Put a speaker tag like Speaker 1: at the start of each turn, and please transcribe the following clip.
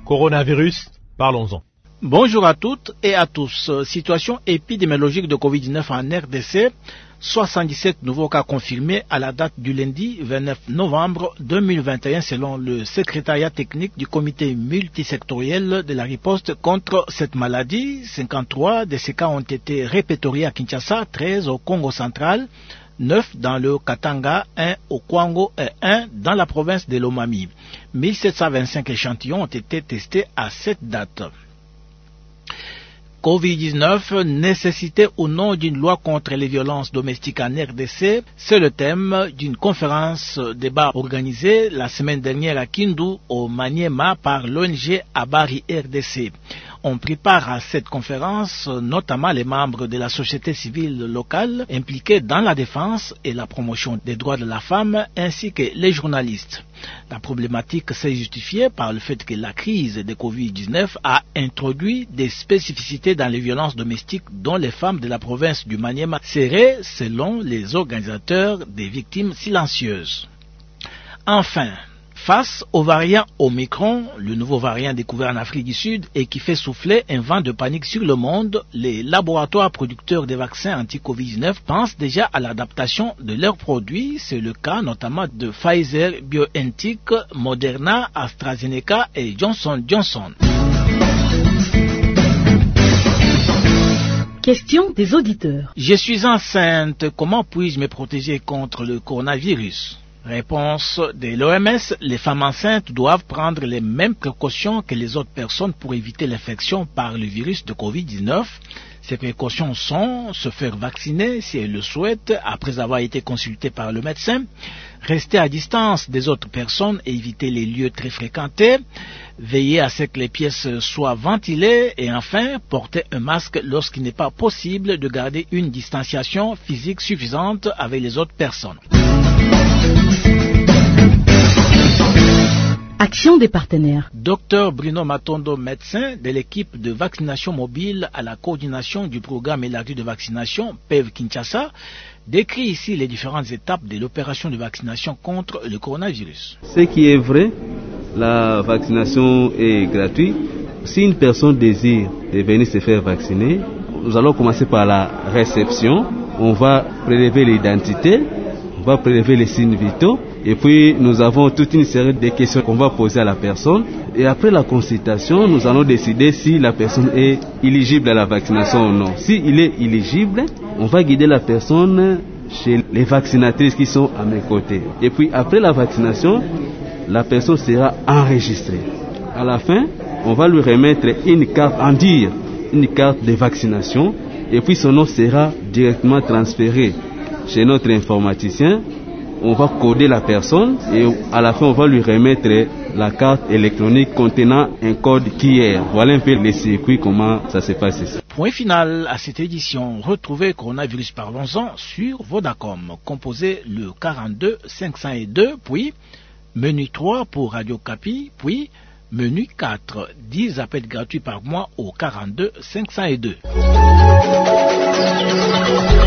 Speaker 1: Coronavirus, parlons-en.
Speaker 2: Bonjour à toutes et à tous. Situation épidémiologique de Covid-19 en RDC. 77 nouveaux cas confirmés à la date du lundi 29 novembre 2021 selon le secrétariat technique du comité multisectoriel de la riposte contre cette maladie. 53 de ces cas ont été répertoriés à Kinshasa, 13 au Congo central, 9 dans le Katanga, 1 au Kwango et 1 dans la province de Lomami. 1725 échantillons ont été testés à cette date. Covid-19, nécessité ou non d'une loi contre les violences domestiques en RDC, c'est le thème d'une conférence débat organisée la semaine dernière à Kindu, au Maniema, par l'ONG Abari RDC. On prépare à cette conférence notamment les membres de la société civile locale impliqués dans la défense et la promotion des droits de la femme ainsi que les journalistes. La problématique s'est justifiée par le fait que la crise de Covid-19 a introduit des spécificités dans les violences domestiques dont les femmes de la province du Maniema seraient, selon les organisateurs, des victimes silencieuses. Enfin, face au variant Omicron, le nouveau variant découvert en Afrique du Sud et qui fait souffler un vent de panique sur le monde, les laboratoires producteurs des vaccins anti-Covid-19 pensent déjà à l'adaptation de leurs produits. C'est le cas notamment de Pfizer, BioNTech, Moderna, AstraZeneca et Johnson & Johnson.
Speaker 3: Question des auditeurs.
Speaker 2: Je suis enceinte, comment puis-je me protéger contre le coronavirus ? Réponse de l'OMS, les femmes enceintes doivent prendre les mêmes précautions que les autres personnes pour éviter l'infection par le virus de Covid-19. Ces précautions sont se faire vacciner si elles le souhaitent après avoir été consultées par le médecin, rester à distance des autres personnes et éviter les lieux très fréquentés, veiller à ce que les pièces soient ventilées et enfin porter un masque lorsqu'il n'est pas possible de garder une distanciation physique suffisante avec les autres personnes.
Speaker 3: Action des partenaires.
Speaker 2: Dr Bruno Matondo, médecin de l'équipe de vaccination mobile à la coordination du programme élargi de vaccination PEV Kinshasa, décrit ici les différentes étapes de l'opération de vaccination contre le coronavirus.
Speaker 4: Ce qui est vrai, la vaccination est gratuite. Si une personne désire de venir se faire vacciner, nous allons commencer par la réception. On va prélever l'identité, on va prélever les signes vitaux. Et puis nous avons toute une série de questions qu'on va poser à la personne. Et après la consultation, nous allons décider si la personne est éligible à la vaccination ou non. S'il est éligible, on va guider la personne chez les vaccinatrices qui sont à mes côtés. Et puis après la vaccination, la personne sera enregistrée. À la fin, on va lui remettre une carte une carte de vaccination. Et puis son nom sera directement transféré chez notre informaticien. On va coder la personne et à la fin on va lui remettre la carte électronique contenant un code QR. Voilà un peu les circuits, comment ça se passe ici.
Speaker 2: Point final à cette édition. Retrouvez Coronavirus Parlons-en sur Vodacom. Composez le 42 502, puis menu 3 pour Radio Capi, puis menu 4. 10 appels gratuits par mois au 42 502.